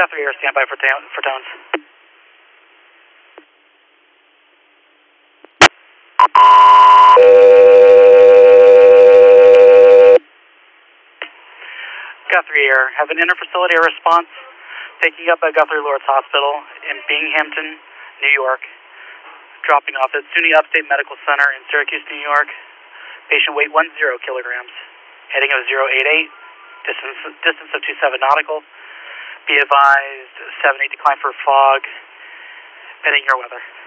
Guthrie Air, standby for tones. Guthrie Air, have an inter-facility response taking up at Guthrie Lawrence Hospital in Binghamton, New York. Dropping off at SUNY Upstate Medical Center in Syracuse, New York. Patient weight 10 kilograms. Heading of 088, distance of 27 nautical. Be advised, 7-8 decline for fog. Pending your weather.